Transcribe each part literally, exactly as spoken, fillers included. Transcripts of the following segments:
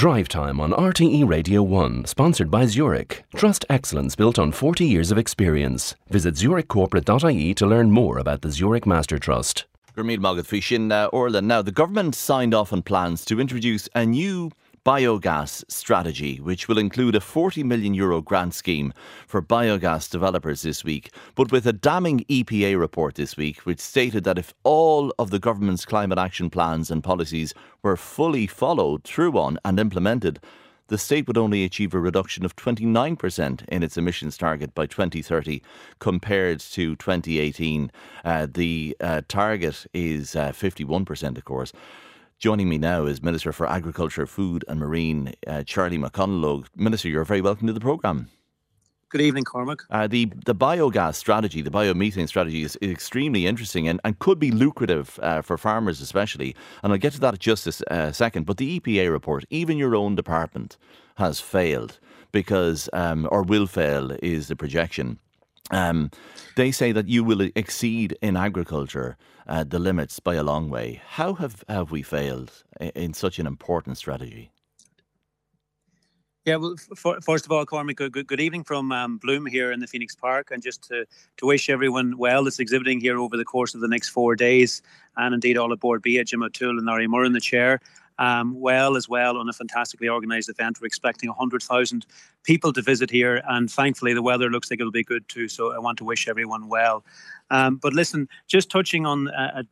Drive Time on R T E Radio one, sponsored by Zurich. Trust excellence built on forty years of experience. Visit zurich corporate dot I E to learn more about the Zurich Master Trust. Gurmeed Mogad Fishin Orlan. Now, the government signed off on plans to introduce a new biogas strategy, which will include a forty million euro grant scheme for biogas developers this week, but with a damning E P A report this week, which stated that if all of the government's climate action plans and policies were fully followed through on and implemented, the state would only achieve a reduction of twenty-nine percent in its emissions target by twenty thirty compared to twenty eighteen. Uh, the uh, target is uh, fifty-one percent, of course. Joining me now is Minister for Agriculture, Food and Marine, uh, Charlie McConalogue. Minister, you're very welcome to the programme. Good evening, Cormac. Uh, the, the biogas strategy, the biomethane strategy is, is extremely interesting and, and could be lucrative uh, for farmers especially. And I'll get to that in just a uh, second. But the E P A report, even your own department, has failed because, um, or will fail is the projection. Um, they say that you will exceed in agriculture uh, the limits by a long way. How have, have we failed in such an important strategy? Yeah, well, for, first of all, Cormac, good, good, good evening from um, Bloom here in the Phoenix Park, and just to, to wish everyone well that's exhibiting here over the course of the next four days, and indeed all aboard, be it Jim O'Toole and Larry Moore in the chair. Um, well as well on a fantastically organised event. We're expecting one hundred thousand people to visit here, and thankfully the weather looks like it'll be good too, so I want to wish everyone well. Um, but listen, just touching on... Uh,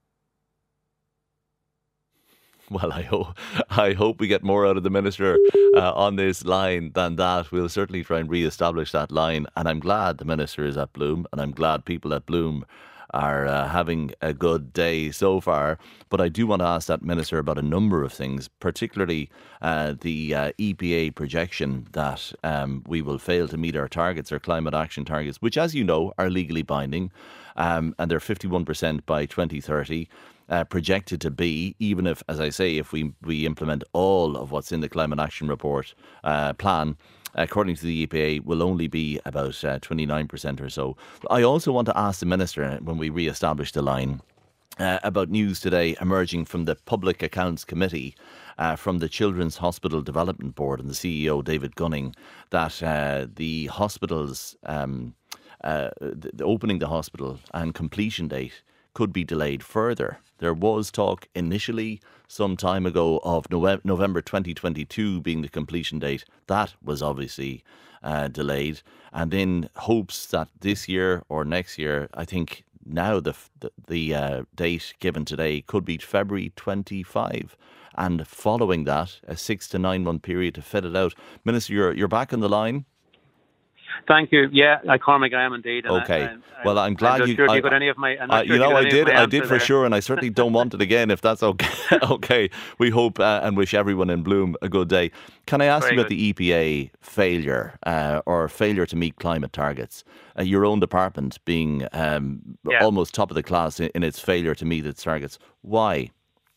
Well, I hope I hope we get more out of the Minister uh, on this line than that. We'll certainly try and re-establish that line, and I'm glad the Minister is at Bloom, and I'm glad people at Bloom are uh, having a good day so far. But I do want to ask that Minister about a number of things, particularly uh, the uh, E P A projection that um, we will fail to meet our targets, our climate action targets, which, as you know, are legally binding, um, and they're fifty-one percent by twenty thirty. Uh, projected to be, even if, as I say, if we, we implement all of what's in the Climate Action Report uh, plan, according to the E P A, will only be about uh, twenty-nine percent or so. I also want to ask the Minister, when we re-establish the line, uh, about news today emerging from the Public Accounts Committee, uh, from the Children's Hospital Development Board and the C E O, David Gunning, that uh, the hospitals, um, uh, the, the opening the hospital and completion date could be delayed further. There was talk initially some time ago of November twenty twenty-two being the completion date. That was obviously uh, delayed. And then hopes that this year or next year, I think now the the, the uh, date given today could be February twenty-five. And following that, a six to nine month period to fit it out. Minister, you're, you're back on the line. Thank you. Yeah, I, Cormac, I am indeed. And okay. I, I, well, I'm glad I'm you. Sure I, you got any of my. I'm uh, sure you know, you I did. I did for there. sure, and I certainly don't want it again. If that's okay. okay. We hope uh, and wish everyone in Bloom a good day. Can I ask Very you about good. the E P A failure uh, or failure to meet climate targets? Uh, your own department being um, yeah. almost top of the class in, in its failure to meet its targets. Why?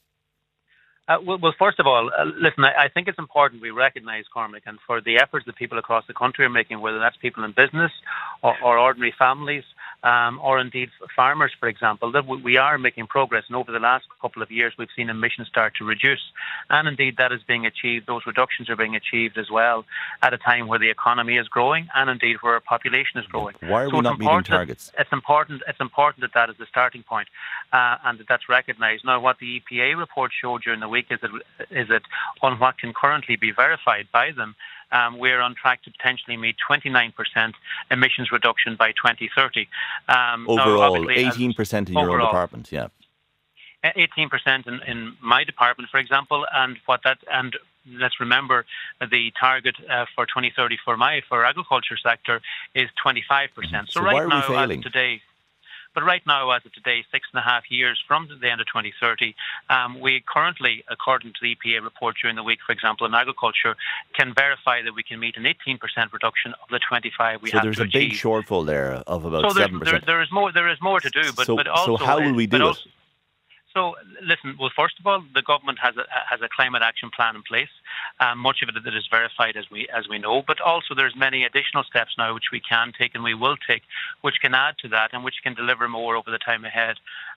Uh, well, well, first of all, uh, listen, I, I think it's important we recognise, Cormac, and for the efforts that people across the country are making, whether that's people in business or, or ordinary families, um, or indeed farmers, for example, that we are making progress. And over the last couple of years, we've seen emissions start to reduce. And indeed, that is being achieved. Those reductions are being achieved as well at a time where the economy is growing and indeed where our population is growing. Why are so we not meeting targets? That, it's important. It's important that that is the starting point, uh, and that that's recognised. Now, what the E P A report showed during the week is that is that on what can currently be verified by them, Um, we're on track to potentially meet twenty-nine percent emissions reduction by twenty thirty. Um, overall, eighteen percent in your overall, own department, yeah. eighteen percent in, in my department, for example, and what that and let's remember the target uh, for twenty thirty for my for agriculture sector is twenty-five percent. So, so right why are now, we failing? as of today. But right now, as of today, six and a half years from the end of twenty thirty, um, we currently, according to the E P A report during the week, for example, in agriculture, can verify that we can meet an eighteen percent reduction of the twenty-five we so have to there's a achieve. big shortfall there of about so seven percent. There, there is more. There is more to do, but so, but also. So how will we do it? Also, So, listen, well, first of all, the government has a, has a climate action plan in place, um, much of it that is verified as we as we know, but also there's many additional steps now which we can take and we will take, which can add to that and which can deliver more over the time ahead.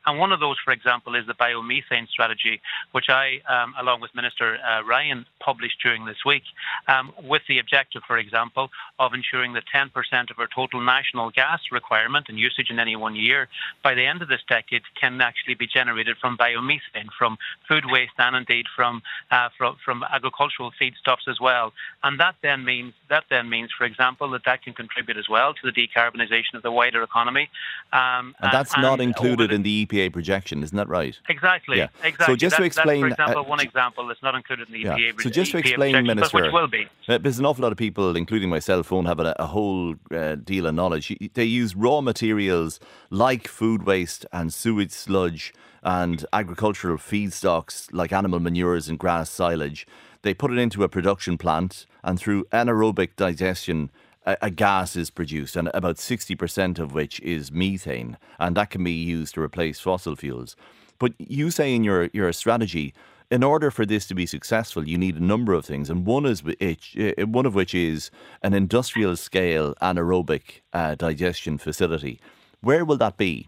And one of those, for example, is the biomethane strategy, which I, um, along with Minister uh, Ryan, published during this week, um, with the objective, for example, of ensuring that ten percent of our total national gas requirement and usage in any one year by the end of this decade can actually be generated from biomethane, from food waste, and indeed from uh, from, from agricultural feedstuffs as well. And that then means that then means, for example, that that can contribute as well to the decarbonisation of the wider economy. Um, and that's and, not and included the, in the E P A projection, isn't that right? Exactly. Yeah. Exactly. So just that, to explain, that's, for example, uh, one example that's not included in the yeah. E P A. So just to E P A explain, Minister, which will be. Uh, there's an awful lot of people, including myself, won't have a, a whole uh, deal of knowledge. They use raw materials like food waste and sewage sludge and agricultural feedstocks like animal manures and grass silage. They put it into a production plant, and through anaerobic digestion, a, a gas is produced, and about sixty percent of which is methane, and that can be used to replace fossil fuels. But you say in your, your strategy, in order for this to be successful, you need a number of things, and one is it, one of which is an industrial scale anaerobic uh, digestion facility. Where will that be?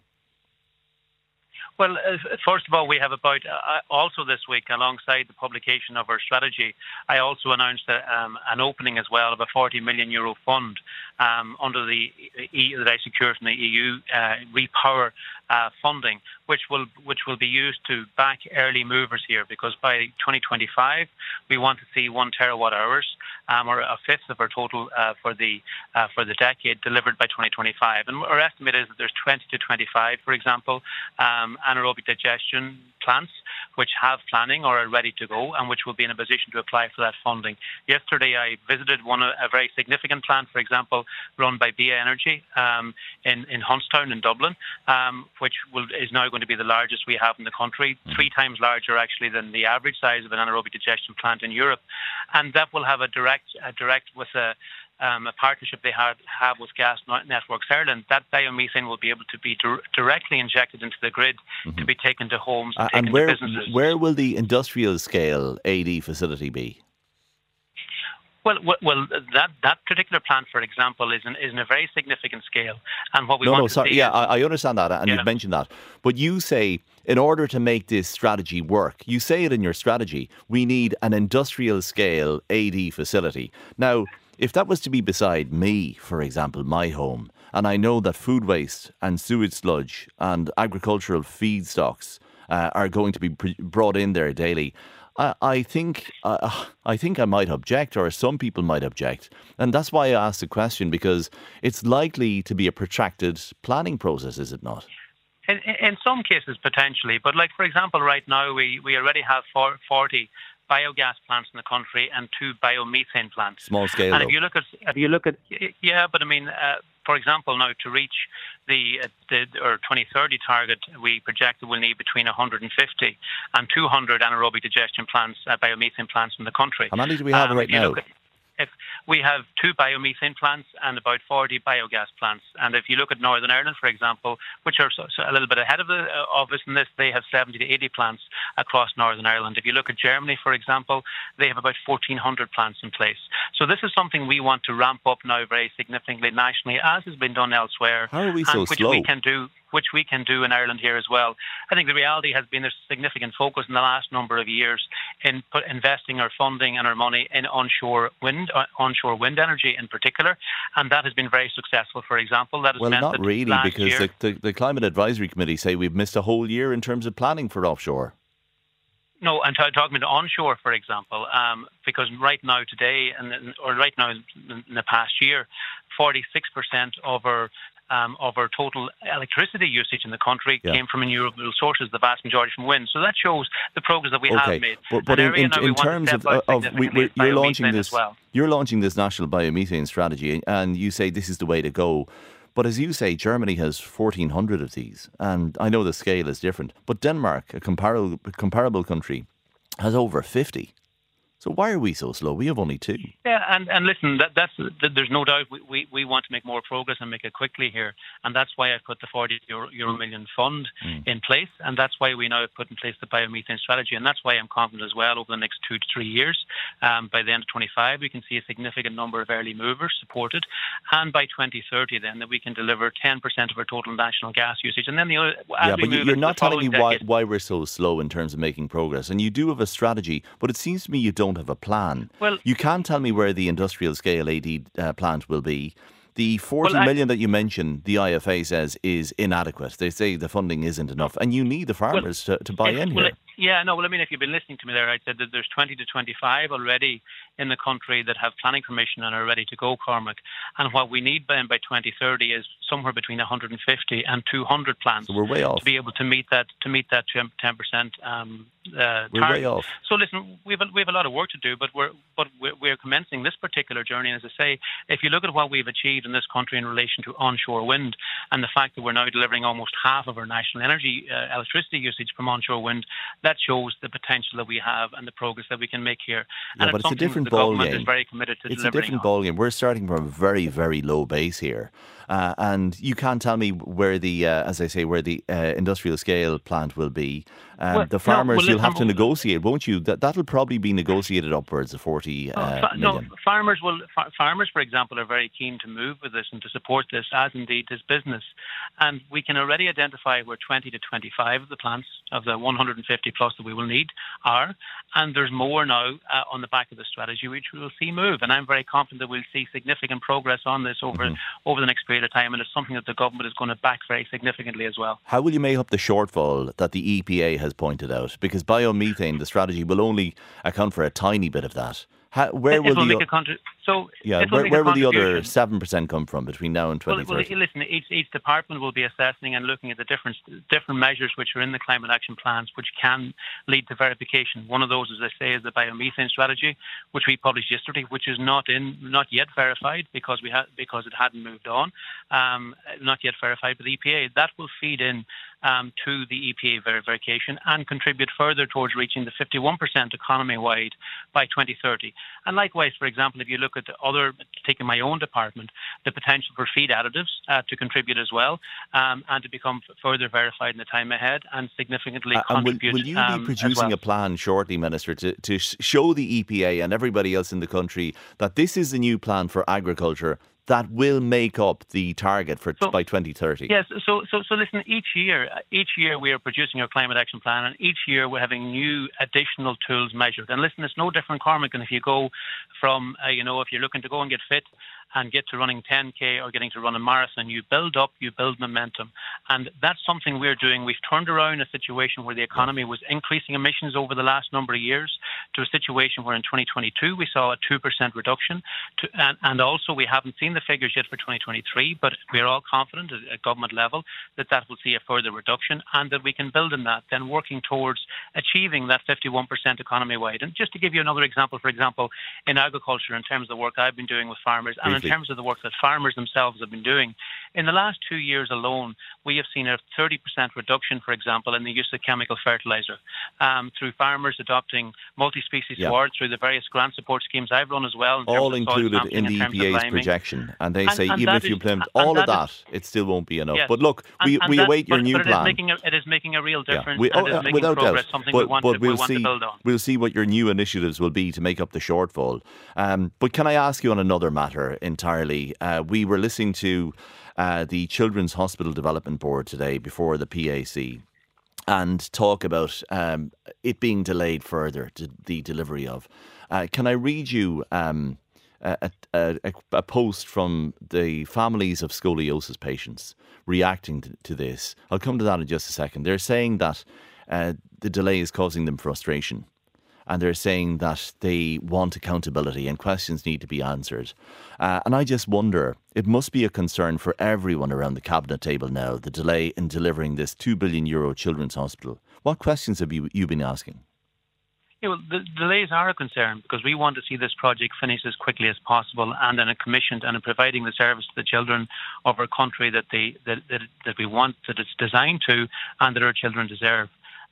Well, uh, first of all, we have about, uh, also this week, alongside the publication of our strategy, I also announced a, um, an opening as well of a forty million euro fund um, under the e- that I secured from the E U uh, Repower uh, funding, which will which will be used to back early movers here, because by twenty twenty-five we want to see one terawatt hours, um, or a fifth of our total uh, for the uh, for the decade delivered by twenty twenty-five. And our estimate is that there's twenty to twenty-five, for example, um, anaerobic digestion plants which have planning or are ready to go, and which will be in a position to apply for that funding. Yesterday I visited one a very significant plant, for example, run by B A Energy um, in, in Huntstown in Dublin, um, which will, is now going to be the largest we have in the country, three times larger actually than the average size of an anaerobic digestion plant in Europe. And that will have a direct, a direct with a Um, a partnership they have, have with Gas Networks Ireland. That biomethane will be able to be dir- directly injected into the grid mm-hmm. to be taken to homes and, uh, taken and where, to businesses. Where will the industrial scale A D facility be? Well, well, that that particular plant, for example, is in, is in a very significant scale. And what we no, want no, to sorry, see yeah, is, I, I understand that, and yeah. you've mentioned that. But you say, in order to make this strategy work, you say it in your strategy, we need an industrial scale A D facility. Now, if that was to be beside me, for example, my home, and I know that food waste and sewage sludge and agricultural feedstocks uh, are going to be pr- brought in there daily, I, I think uh, I think I might object, or some people might object. And that's why I asked the question, because it's likely to be a protracted planning process, is it not? In, in some cases, potentially. But like, for example, right now we, we already have forty biogas plants in the country and two biomethane plants. Small scale. And though. if you look at, if you look at, yeah, but I mean, uh, for example, now to reach the, uh, the or twenty thirty target, we project that we'll need between one hundred fifty and two hundred anaerobic digestion plants, uh, biomethane plants in the country. How many do we have um, right now? If we have two biomethane plants and about forty biogas plants, and if you look at Northern Ireland, for example, which are so, so a little bit ahead of, the, uh, of us in this, they have seventy to eighty plants across Northern Ireland. If you look at Germany, for example, they have about fourteen hundred plants in place. So this is something we want to ramp up now very significantly nationally, as has been done elsewhere. How are we so and which slow? we can do. which we can do in Ireland here as well. I think the reality has been there's significant focus in the last number of years in put, investing our funding and our money in onshore wind, uh, onshore wind energy in particular, and that has been very successful. For example, that has well, meant not that really, last because year, the, the, the Climate Advisory Committee say we've missed a whole year in terms of planning for offshore. No, I'm t- talking about onshore, for example, um, because right now, today, and or right now in the past year, forty-six percent of our Um, of our total electricity usage in the country yeah. came from renewable sources, the vast majority from wind. So that shows the progress that we okay. have made. But, but in, in, in terms of, of we, we're, you're launching this, well. you're launching this national biomethane strategy, and you say this is the way to go. But as you say, Germany has fourteen hundred of these, and I know the scale is different. But Denmark, a comparable comparable country, has over fifty. So why are we so slow? We have only two. Yeah, and, and listen, that, that's that there's no doubt we, we, we want to make more progress and make it quickly here, and that's why I put the forty euro, euro million fund mm. in place, and that's why we now have put in place the biomethane strategy, and that's why I'm confident as well over the next two to three years, um, by the end of twenty-five, we can see a significant number of early movers supported, and by twenty thirty then that we can deliver ten percent of our total national gas usage, and then the other. Yeah, but you're not telling me why, why we're so slow in terms of making progress, and you do have a strategy, but it seems to me you don't have a plan. Well, you can't tell me where the industrial scale A D uh, plant will be. The forty well, I, million that you mentioned, the I F A says is inadequate. They say the funding isn't enough, and you need the farmers well, to, to buy in well, here. Yeah, no, well, I mean, if you've been listening to me there, I said that there's twenty to twenty-five already in the country that have planning permission and are ready to go, Cormac. And what we need by, by twenty thirty is somewhere between one hundred fifty and two hundred plants. So we're way off. To be able to meet that to meet that ten percent um, uh, we're target. way off. So listen, we have, a, we have a lot of work to do, but we're but we're, we're commencing this particular journey. And as I say, if you look at what we've achieved in this country in relation to onshore wind and the fact that we're now delivering almost half of our national energy uh, electricity usage from onshore wind, that shows the potential that we have and the progress that we can make here. Yeah, and but it's, it's a different the ball government game. Is very committed to it's delivering a different on. ball game. We're starting from a very, very low base here, uh, and you can't tell me where the, uh, as I say, where the uh, industrial scale plant will be. Um, well, the farmers, no, well, you'll have to um, negotiate, won't you? That that'll probably be negotiated upwards of forty uh, fa- million. No, farmers will. Fa- farmers, for example, are very keen to move with this and to support this, as indeed is business. And we can already identify where twenty to twenty-five of the plants of the one hundred fifty plus that we will need are, and there's more now uh, on the back of the strategy which we will see move. And I'm very confident that we'll see significant progress on this over mm-hmm. over the next period of time, and it's something that the government is going to back very significantly as well. How will you make up the shortfall that the E P A has pointed out? Because biomethane, the strategy, will only account for a tiny bit of that. How, where it, will it will the make a contri- so yeah, will where, where will the other contribution. seven percent come from between now and twenty thirty? Well, well, listen, each, each department will be assessing and looking at the different different measures which are in the climate action plans, which can lead to verification. One of those, as I say, is the biomethane strategy, which we published yesterday, which is not in not yet verified because we had because it hadn't moved on, um, not yet verified by the E P A. That will feed in um, to the E P A verification and contribute further towards reaching the fifty-one percent economy-wide by twenty thirty. And likewise, for example, if you look at the other, taking my own department, the potential for feed additives uh, to contribute as well um, and to become f- further verified in the time ahead and significantly uh, contribute. And will, will you um, be producing well. a plan shortly, Minister, to, to show the E P A and everybody else in the country that this is the new plan for agriculture that will make up the target for so, by twenty thirty? Yes. So, so, so listen. Each year, each year we are producing our climate action plan, and each year we're having new additional tools measured. And listen, it's no different, Cormac. And if you go from, uh, you know, if you're looking to go and get fit and get to running ten K or getting to run a marathon, you build up, you build momentum. And that's something we're doing. We've turned around a situation where the economy was increasing emissions over the last number of years to a situation where in twenty twenty-two we saw a two percent reduction. To, and, and also we haven't seen the figures yet for twenty twenty-three, but we're all confident at, at government level that that will see a further reduction and that we can build on that, then working towards achieving that fifty-one percent economy-wide. And just to give you another example, for example, in agriculture, in terms of the work I've been doing with farmers and in terms of the work that farmers themselves have been doing, in the last two years alone, we have seen a thirty percent reduction, for example, in the use of chemical fertilizer um, through farmers adopting multi-species yeah. sward through the various grant support schemes I've run as well. In all included in the E P A's projection. And they and, say and even if you is, implement all that of that, is, it still won't be enough. Yes. But look, we, and, and we that, await your but, new but it plan. Is making a, it is making a real difference. Yeah. We, oh, and it is uh, making without progress, doubt. something but, we want, but to, we'll we want see, to build on. We'll see what your new initiatives will be to make up the shortfall. Um, but can I ask you on another matter entirely? Uh, we were listening to uh, the Children's Hospital Development Board today before the P A C and talk about um, it being delayed further, to the delivery of. Uh, can I read you um, a, a, a post from the families of scoliosis patients reacting to, to this? I'll come to that in just a second. They're saying that uh, the delay is causing them frustration. And they're saying that they want accountability and questions need to be answered. Uh, and I just wonder, it must be a concern for everyone around the cabinet table now, the delay in delivering this two billion euro children's hospital. What questions have you, you been asking? Yeah, well, the delays are a concern because we want to see this project finished as quickly as possible and then commissioned and in providing the service to the children of our country that they that, that, that we want, that it's designed to, and that our children deserve.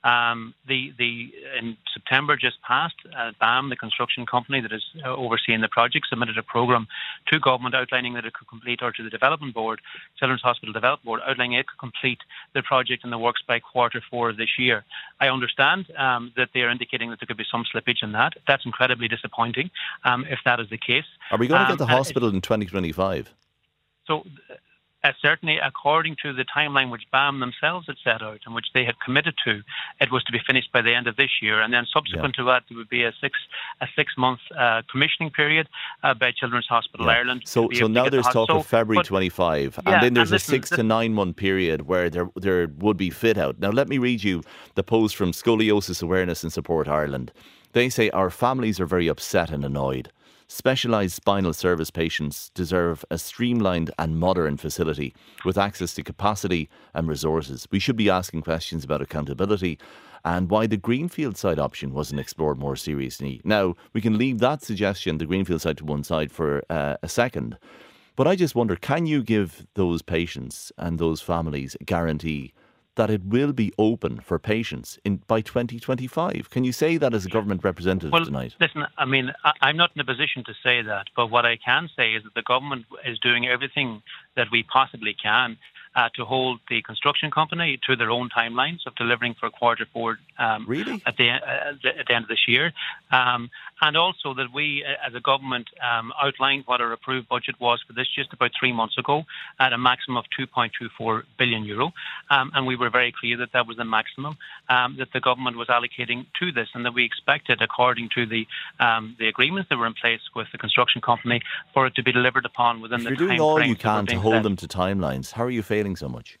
Um, the the in September just passed, uh, B A M, the construction company that is uh, overseeing the project, submitted a programme to government outlining that it could complete, or to the Development Board, Children's Hospital Development Board, outlining it could complete the project and the works by quarter four of this year. I understand um, that they are indicating that there could be some slippage in that. That's incredibly disappointing um, if that is the case. Are we going to Um, get the hospital in twenty twenty-five? So uh, certainly, according to the timeline which B A M themselves had set out and which they had committed to, it was to be finished by the end of this year. And then subsequent yeah. to that, there would be a six a six month uh, commissioning period uh, by Children's Hospital yeah. Ireland. So so now there's the talk so, of February but, twenty-five, yeah, and then there's and a listen, six this, to nine month period where there there would be fit out. Now let me read you the post from Scoliosis Awareness and Support Ireland. They say our families are very upset and annoyed. Specialised spinal service patients deserve a streamlined and modern facility with access to capacity and resources. We should be asking questions about accountability and why the Greenfield site option wasn't explored more seriously. Now, we can leave that suggestion, the Greenfield site, to one side for uh, a second. But I just wonder, can you give those patients and those families a guarantee that it will be open for patients in by twenty twenty-five? Can you say that as a government representative well, tonight? Listen, I mean, I, I'm not in a position to say that, but what I can say is that the government is doing everything that we possibly can uh, to hold the construction company to their own timelines of delivering for quarter four um, really? at, the, uh, at the end of this year. Um, and also that we, as a government, um, outlined what our approved budget was for this just about three months ago at a maximum of two point two four billion euro. Um, and we were very clear that that was the maximum um, that the government was allocating to this, and that we expected, according to the um, the agreements that were in place with the construction company, for it to be delivered upon within if the you're time doing all frames you that can were to being hold set. them to timelines, how are you failing so much?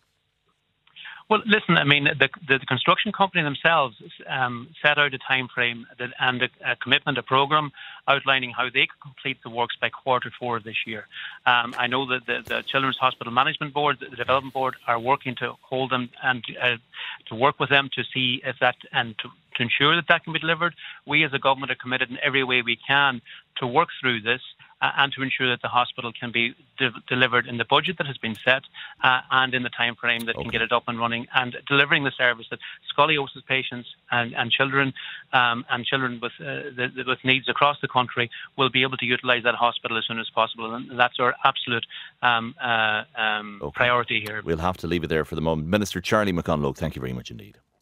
Well, listen, I mean, the, the, the construction company themselves um, set out a time frame that, and a, a commitment, a programme outlining how they could complete the works by quarter four of this year. Um, I know that the, the Children's Hospital Management Board, the Development Board, are working to hold them and uh, to work with them to see if that, and to, to ensure that that can be delivered. We as a government are committed in every way we can to work through this uh, and to ensure that the hospital can be de- delivered in the budget that has been set uh, and in the time frame that okay. can get it up and running, and delivering the service that scoliosis patients and, and children um, and children with uh, the, the, with needs across the country will be able to utilise that hospital as soon as possible. And that's our absolute um, uh, um, okay. priority here. We'll have to leave it there for the moment. Minister Charlie McConalogue, thank you very much indeed.